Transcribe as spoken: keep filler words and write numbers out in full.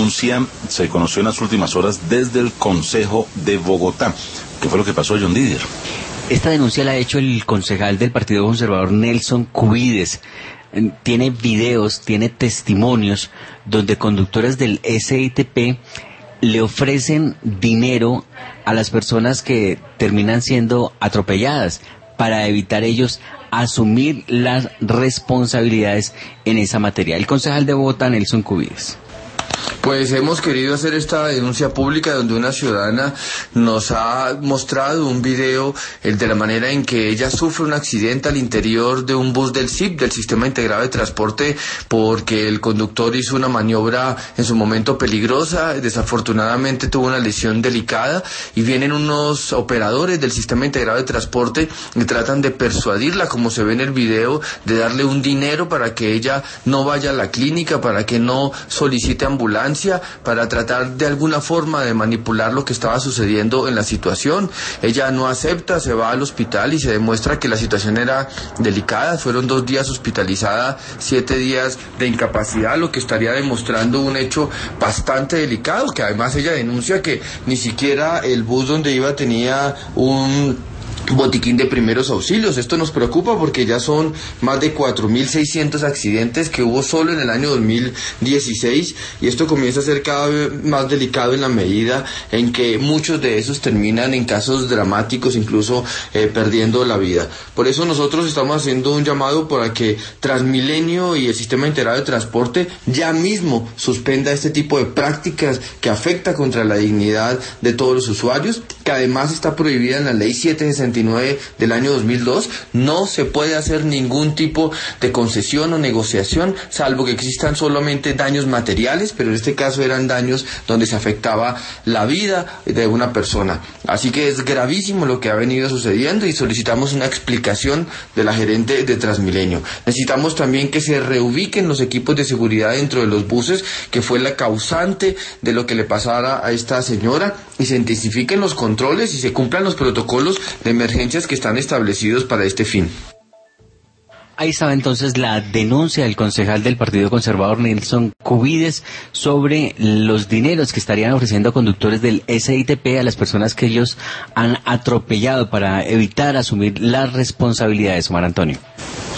denuncia se conoció en las últimas horas desde el Consejo de Bogotá. ¿Qué fue lo que pasó, John Didier? Esta denuncia la ha hecho el concejal del Partido Conservador, Nelson Cubides. Tiene videos, tiene testimonios donde conductores del S I T P le ofrecen dinero a las personas que terminan siendo atropelladas para evitar ellos asumir las responsabilidades en esa materia. El concejal de Bogotá, Nelson Cubides. Pues hemos querido hacer esta denuncia pública donde una ciudadana nos ha mostrado un video de la manera en que ella sufre un accidente al interior de un bus del S I P, del Sistema Integrado de Transporte, porque el conductor hizo una maniobra en su momento peligrosa, desafortunadamente tuvo una lesión delicada y vienen unos operadores del Sistema Integrado de Transporte que tratan de persuadirla, como se ve en el video, de darle un dinero para que ella no vaya a la clínica, para que no solicite ambulancia, para tratar de alguna forma de manipular lo que estaba sucediendo en la situación. Ella no acepta, se va al hospital y se demuestra que la situación era delicada. Fueron dos días hospitalizada, siete días de incapacidad, lo que estaría demostrando un hecho bastante delicado, que además ella denuncia que ni siquiera el bus donde iba tenía un botiquín de primeros auxilios. Esto nos preocupa porque ya son más de cuatro mil seiscientos accidentes que hubo solo en el año dos mil dieciséis, y esto comienza a ser cada vez más delicado en la medida en que muchos de esos terminan en casos dramáticos, incluso eh, perdiendo la vida. Por eso nosotros estamos haciendo un llamado para que Transmilenio y el Sistema Integrado de Transporte ya mismo suspenda este tipo de prácticas que afecta contra la dignidad de todos los usuarios, que además está prohibida en la ley setecientos sesenta y nueve del año dos mil dos. No se puede hacer ningún tipo de concesión o negociación, salvo que existan solamente daños materiales, pero en este caso eran daños donde se afectaba la vida de una persona. Así que es gravísimo lo que ha venido sucediendo y solicitamos una explicación de la gerente de Transmilenio. Necesitamos también que se reubiquen los equipos de seguridad dentro de los buses, que fue la causante de lo que le pasara a esta señora, y se intensifiquen los controles y se cumplan los protocolos de emergencias que están establecidos para este fin. Ahí estaba entonces la denuncia del concejal del Partido Conservador, Nelson Cubides, sobre los dineros que estarían ofreciendo conductores del S I T P a las personas que ellos han atropellado para evitar asumir las responsabilidades. Omar Antonio.